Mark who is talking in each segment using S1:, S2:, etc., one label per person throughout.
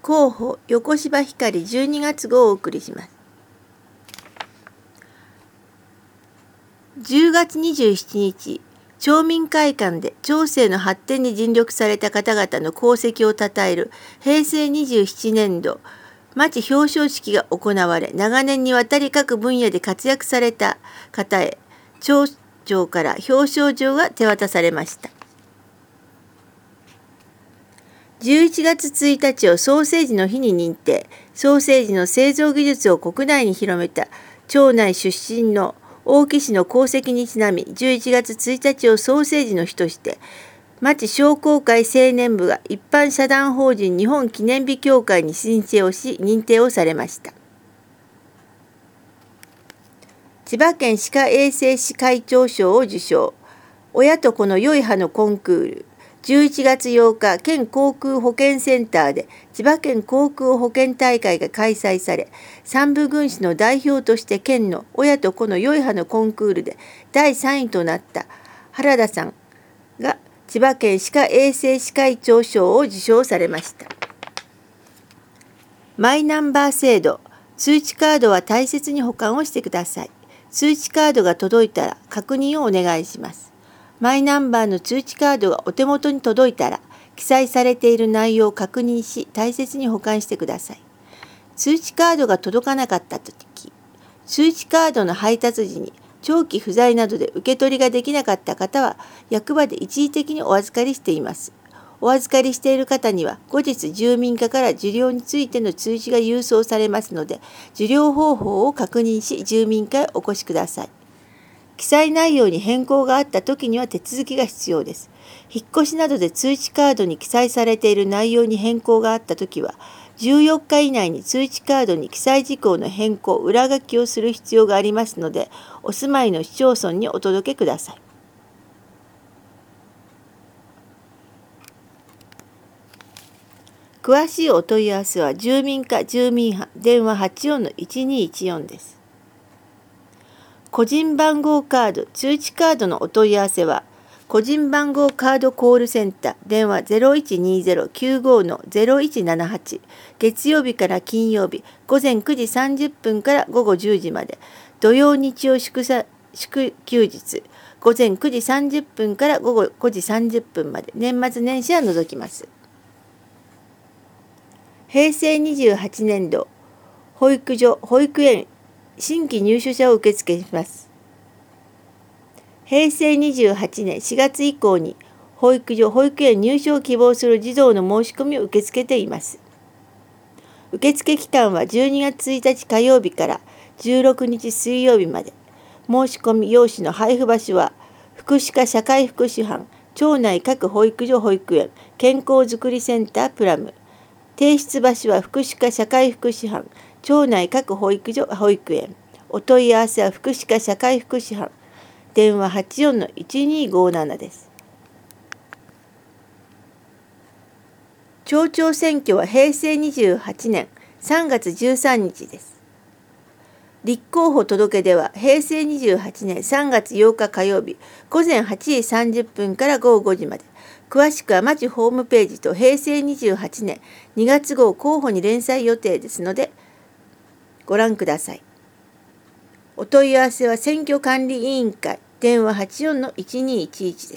S1: 広報横芝光12月号をお送りします。10月27日、町民会館で町政の発展に尽力された方々の功績をたたえる平成27年度町表彰式が行われ、長年にわたり各分野で活躍された方へ町長から表彰状が手渡されました。11月1日をソーセージの日に認定、ソーセージの製造技術を国内に広めた町内出身の大木氏の功績にちなみ、11月1日をソーセージの日として、町商工会青年部が一般社団法人日本記念日協会に申請をし、認定をされました。千葉県歯科衛生士会長賞を受賞。親と子の良い歯のコンクール。11月8日、県航空保健センターで千葉県航空保健大会が開催され、三部郡市の代表として県の親と子の良い歯のコンクールで第3位となった原田さんが千葉県歯科衛生士会長賞を受賞されました。マイナンバー制度。通知カードは大切に保管をしてください。通知カードが届いたら確認をお願いします。マイナンバーの通知カードがお手元に届いたら、記載されている内容を確認し、大切に保管してください。通知カードが届かなかったとき、通知カードの配達時に長期不在などで受け取りができなかった方は、役場で一時的にお預かりしています。お預かりしている方には、後日住民課から受領についての通知が郵送されますので、受領方法を確認し、住民課へお越しください。記載内容に変更があったときには手続きが必要です。引っ越しなどで通知カードに記載されている内容に変更があったときは、14日以内に通知カードに記載事項の変更、裏書きをする必要がありますので、お住まいの市町村にお届けください。詳しいお問い合わせは住民課住民班電話 84-1214 です。個人番号カード、通知カードのお問い合わせは、個人番号カードコールセンター、電話 0120-95-0178、月曜日から金曜日、午前9時30分から午後10時まで、土曜日曜祝休日、午前9時30分から午後5時30分まで、年末年始は除きます。平成28年度、保育所、保育園、新規入所者を受付します。平成28年4月以降に保育所・保育園入所を希望する児童の申し込みを受け付けています。受付期間は12月1日火曜日から16日水曜日まで。申し込み用紙の配布場所は福祉課社会福祉班、町内各保育所・保育園、健康づくりセンタープラム。提出場所は福祉課社会福祉班、町内各保育所・保育園。お問い合わせは福祉課社会福祉班、電話 84-1257 です。町長選挙は平成28年3月13日です。立候補届出は平成28年3月8日火曜日午前8時30分から午後5時まで。詳しくは町ホームページと平成28年2月号候補に連載予定ですのでご覧ください。お問い合わせは選挙管理委員会電話 84-1211 です。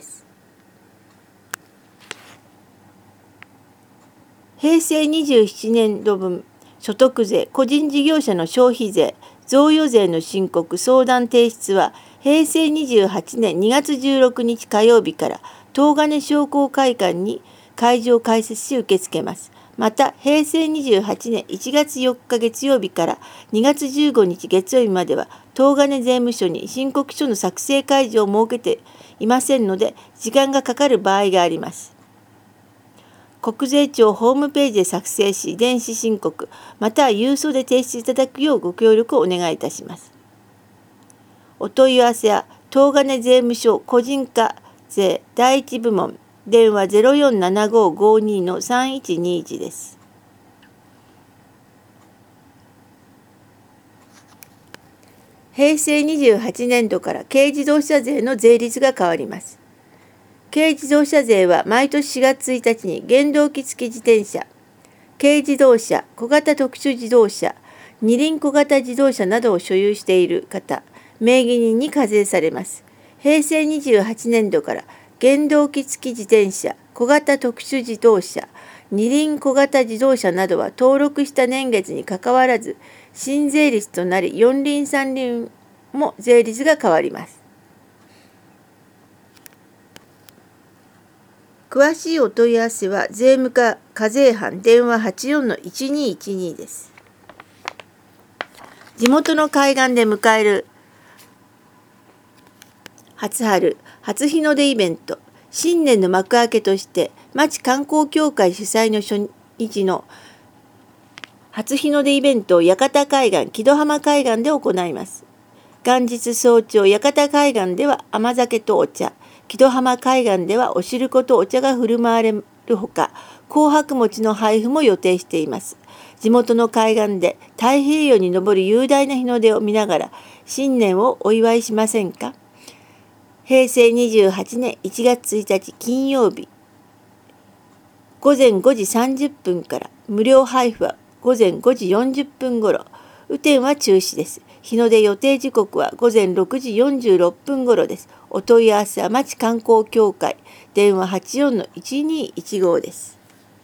S1: 平成27年度分所得税、個人事業者の消費税、贈与税の申告相談提出は平成28年2月16日火曜日から東金商工会館に会場を開設し受け付けます。また、平成28年1月4日月曜日から2月15日月曜日までは、東金税務署に申告書の作成会場を設けていませんので、時間がかかる場合があります。国税庁ホームページで作成し、電子申告、または郵送で提出いただくようご協力をお願いいたします。お問い合わせは、東金税務署個人課税第一部門、電話 047552-3121 です。平成28年度から軽自動車税の税率が変わります。軽自動車税は毎年4月1日に原動機付き自転車、 軽自動車、小型特殊自動車、二輪小型自動車などを所有している方、名義人に課税されます。平成28年度から原動機付き自転車、小型特殊自動車、二輪小型自動車などは登録した年月にかかわらず新税率となり、四輪三輪も税率が変わります。詳しいお問い合わせは税務課課税班電話 84-1212 です。地元の海岸で迎える初春、初日の出イベント。新年の幕開けとして町観光協会主催の初日の初日の出イベントを屋形海岸、木戸浜海岸で行います。元日早朝、屋形海岸では甘酒とお茶、木戸浜海岸ではお汁粉とお茶が振る舞われるほか、紅白餅の配布も予定しています。地元の海岸で太平洋に昇る雄大な日の出を見ながら新年をお祝いしませんか。平成28年1月1日金曜日、午前5時30分から無料配布は午前5時40分ごろ、雨天は中止です。日の出予定時刻は午前6時46分ごろです。お問い合わせは町観光協会電話 84-1215 です。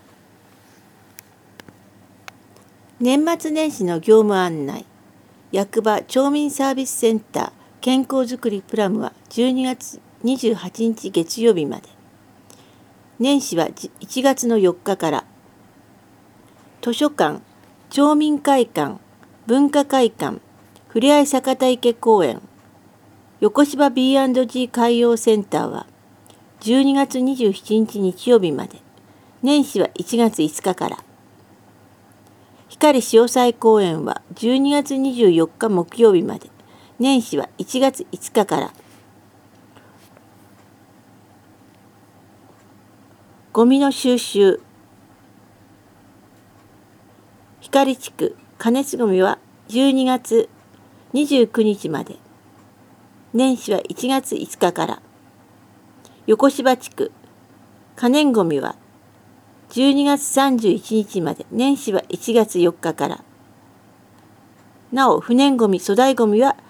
S1: 年末年始の業務案内。役場町民サービスセンター健康づくりプラムは12月28日月曜日まで。年始は1月の4日から。図書館、町民会館、文化会館、ふれあい坂田池公園、横芝 B&G 海洋センターは12月27日日曜日まで。年始は1月5日から。光潮祭公園は12月24日木曜日まで。年始は1月5日から。ゴミの収集。光地区加熱ゴミは12月29日まで。年始は1月5日から。横芝地区可燃ゴミは12月31日まで。年始は1月4日から。なお不燃ゴミ粗大ゴミは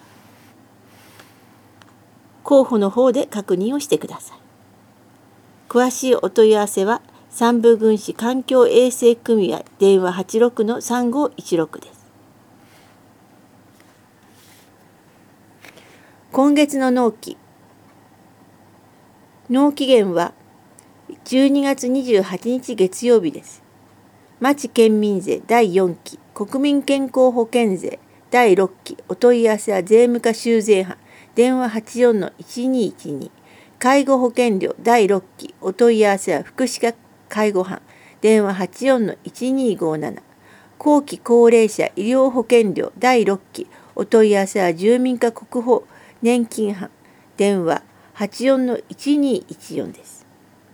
S1: 候補の方で確認をしてください。詳しいお問い合わせは山武郡市環境衛生組合電話 86-3516 です。今月の納期。納期限は12月28日月曜日です。町県民税第4期国民健康保険税第6期お問い合わせは税務課州税班電話 84-1212 介護保険料第6期お問い合わせは福祉課介護班電話 84-1257 後期高齢者医療保険料第6期お問い合わせは住民課国保年金班電話 84-1214 です。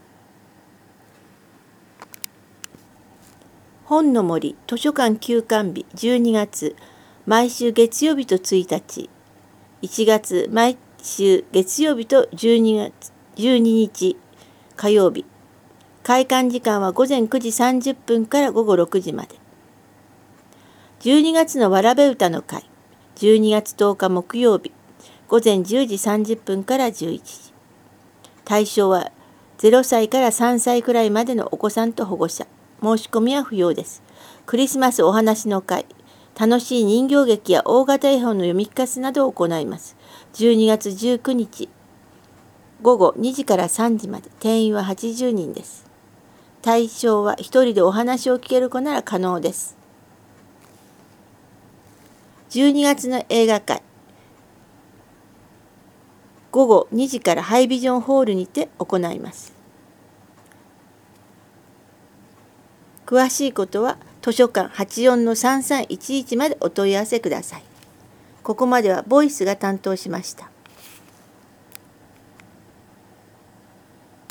S1: 本の森図書館休館日12月毎週月曜日と1日1月毎週月曜日と12日火曜日。開館時間は午前9時30分から午後6時まで。12月のわらべ歌の会12月10日木曜日午前10時30分から11時。対象は0歳から3歳くらいまでのお子さんと保護者。申し込みは不要です。クリスマスお話の会、楽しい人形劇や大型絵本の読み聞かせなどを行います。12月19日午後2時から3時まで。定員は80人です。対象は1人でお話を聞ける子なら可能です。12月の映画会、午後2時からハイビジョンホールにて行います。詳しいことは図書館 84-3311 までお問い合わせください。ここまではボイスが担当しました。